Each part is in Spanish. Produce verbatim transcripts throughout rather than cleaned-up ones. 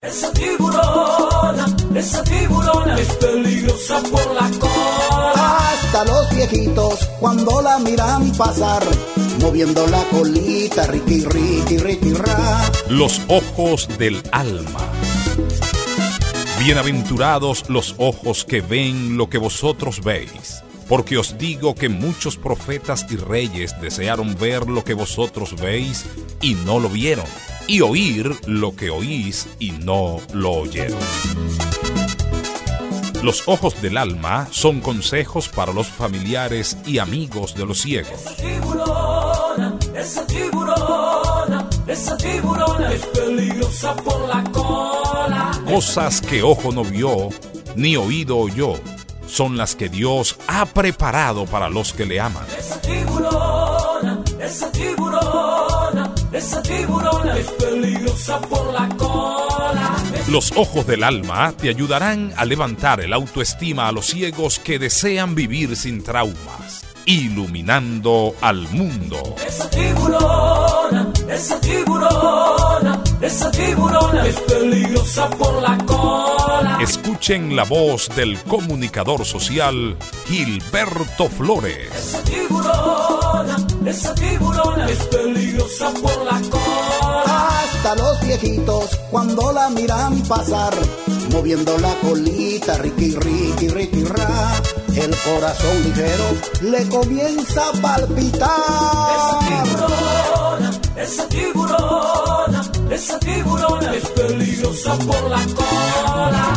Esa tiburona, esa tiburona es peligrosa por la cola. Hasta los viejitos cuando la miran pasar, moviendo la colita, riqui, riqui, riqui, ra. Los ojos del alma. Bienaventurados los ojos que ven lo que vosotros veis, porque os digo que muchos profetas y reyes desearon ver lo que vosotros veis y no lo vieron, y oír lo que oís y no lo oyeron. Los ojos del alma son consejos para los familiares y amigos de los ciegos. Esa tiburona, esa tiburona, esa tiburona es peligrosa por la cola. Cosas que ojo no vio, ni oído oyó, son las que Dios ha preparado para los que le aman. Esa tiburona, esa tiburona, esa tiburona es peligrosa por la cola. Los ojos del alma te ayudarán a levantar el autoestima a los ciegos que desean vivir sin traumas, iluminando al mundo. Esa tiburona, esa tiburona, esa tiburona es peligrosa por la cola. Escuchen la voz del comunicador social Gilberto Flores. Esa tiburona, esa tiburona es peligrosa por la cola. Hasta los viejitos cuando la miran pasar, moviendo la colita, riqui, riqui, riqui, ra. El corazón ligero le comienza a palpitar. Esa tiburona, esa tiburona, esa tiburona es peligrosa por la cola.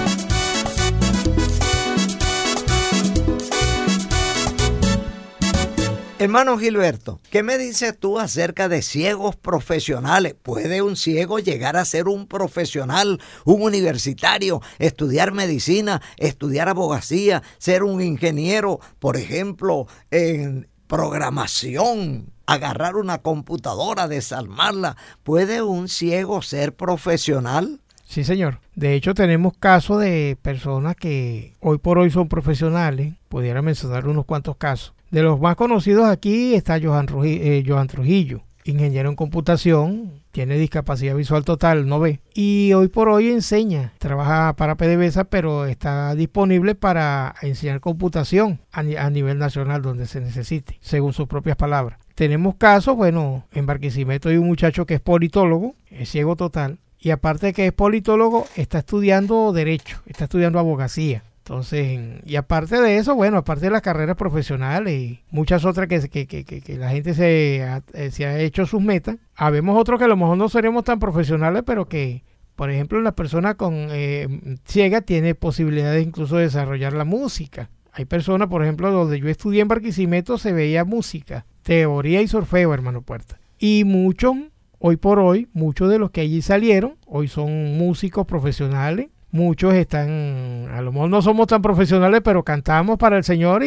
Hermano Gilberto, ¿qué me dices tú acerca de ciegos profesionales? ¿Puede un ciego llegar a ser un profesional, un universitario, estudiar medicina, estudiar abogacía, ser un ingeniero, por ejemplo, en programación, agarrar una computadora, desarmarla? ¿Puede un ciego ser profesional? Sí, señor. De hecho, tenemos casos de personas que hoy por hoy son profesionales. Pudiera mencionar unos cuantos casos. De los más conocidos aquí está Johan, Ruji, eh, Johan Trujillo, ingeniero en computación, tiene discapacidad visual total, no ve. Y hoy por hoy enseña, trabaja para PDVSA, pero está disponible para enseñar computación a, a nivel nacional donde se necesite, según sus propias palabras. Tenemos casos, bueno, en Barquisimeto hay un muchacho que es politólogo, es ciego total, y aparte de que es politólogo, está estudiando Derecho, está estudiando abogacía. Entonces, y aparte de eso, bueno, aparte de las carreras profesionales y muchas otras que, que, que, que, que la gente se ha, se ha hecho sus metas, habemos otros que a lo mejor no seremos tan profesionales, pero que, por ejemplo, la persona con eh, ciega tiene posibilidades incluso de desarrollar la música. Hay personas, por ejemplo, donde yo estudié en Barquisimeto se veía música, teoría y solfeo, hermano Puerta. Y muchos, hoy por hoy, muchos de los que allí salieron, hoy son músicos profesionales. Muchos están, a lo mejor no somos tan profesionales, pero cantamos para el Señor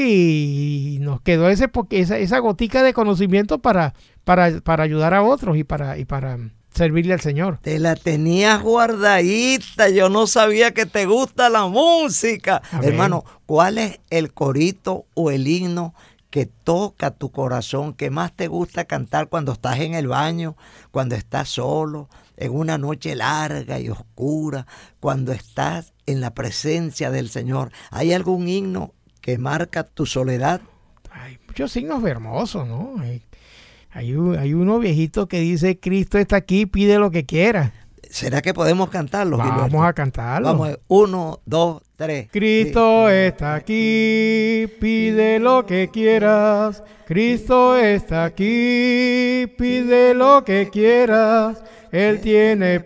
y nos quedó ese esa, esa gotica de conocimiento para, para, para ayudar a otros y para, y para servirle al Señor. Te la tenías guardadita, yo no sabía que te gusta la música. Amén. Hermano, ¿cuál es el corito o el himno que toca tu corazón, que más te gusta cantar cuando estás en el baño, cuando estás solo, en una noche larga y oscura, cuando estás en la presencia del Señor? ¿Hay algún himno que marca tu soledad? Hay muchos signos hermosos, ¿no? Hay, hay, hay uno viejito que dice, Cristo está aquí, pide lo que quiera. ¿Será que podemos cantarlo, Vamos Gilberto? a cantarlo. Vamos, uno, dos, tres. Cristo está aquí, pide lo que quieras. Cristo está aquí, pide lo que quieras. Él tiene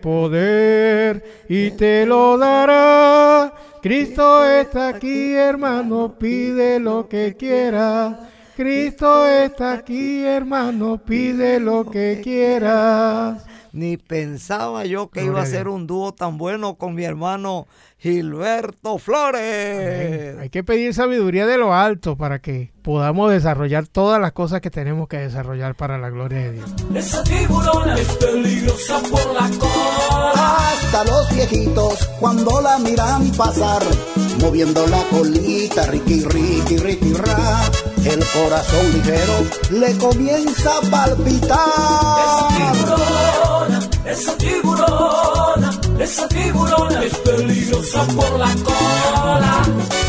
poder y te lo dará. Cristo está aquí, hermano, pide lo que quieras. Cristo está aquí, hermano, pide lo que quieras. Ni pensaba yo que iba a ser un dúo tan bueno con mi hermano Gilberto Flores. Amén. Hay que pedir sabiduría de lo alto para que podamos desarrollar todas las cosas que tenemos que desarrollar para la gloria de Dios. Esa tiburona es peligrosa por la cola. Hasta los viejitos cuando la miran pasar, moviendo la colita, riqui, riqui, riqui, ra. El corazón ligero le comienza a palpitar. Esa tiburona, esa tiburona, esa tiburona es peligrosa por la cola.